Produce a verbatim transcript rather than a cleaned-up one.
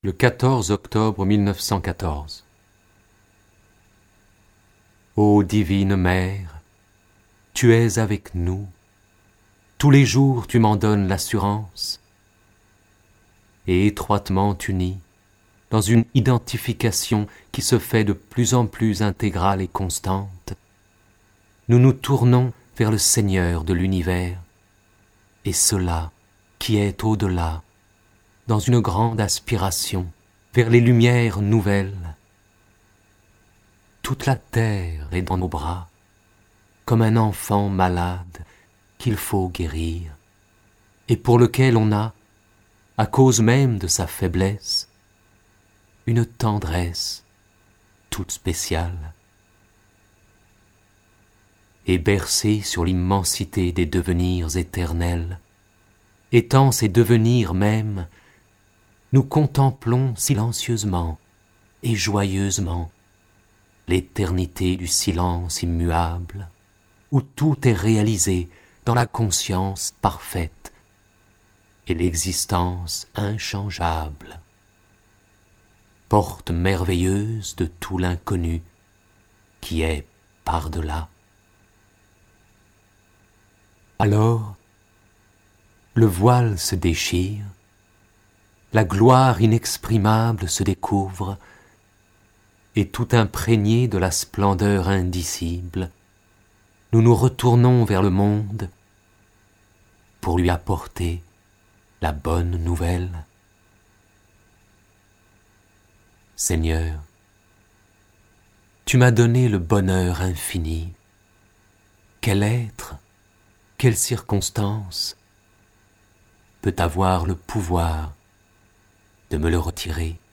le quatorze octobre mille neuf cent quatorze. Ô divine Mère, tu es avec nous, tous les jours tu m'en donnes l'assurance, et étroitement unis, dans une identification qui se fait de plus en plus intégrale et constante, nous nous tournons vers le Seigneur de l'univers, et cela qui est au-delà, dans une grande aspiration vers les lumières nouvelles. Toute la terre est dans nos bras, comme un enfant malade qu'il faut guérir, et pour lequel on a, à cause même de sa faiblesse, une tendresse toute spéciale. Et bercé sur l'immensité des devenirs éternels, étant ces devenirs mêmes, nous contemplons silencieusement et joyeusement l'éternité du silence immuable, où tout est réalisé dans la conscience parfaite et l'existence inchangeable. Porte merveilleuse de tout l'inconnu qui est par-delà. Alors, le voile se déchire, la gloire inexprimable se découvre, et tout imprégné de la splendeur indicible, nous nous retournons vers le monde pour lui apporter la bonne nouvelle. Seigneur, tu m'as donné le bonheur infini. Quel être, quelle circonstance peut avoir le pouvoir de me le retirer?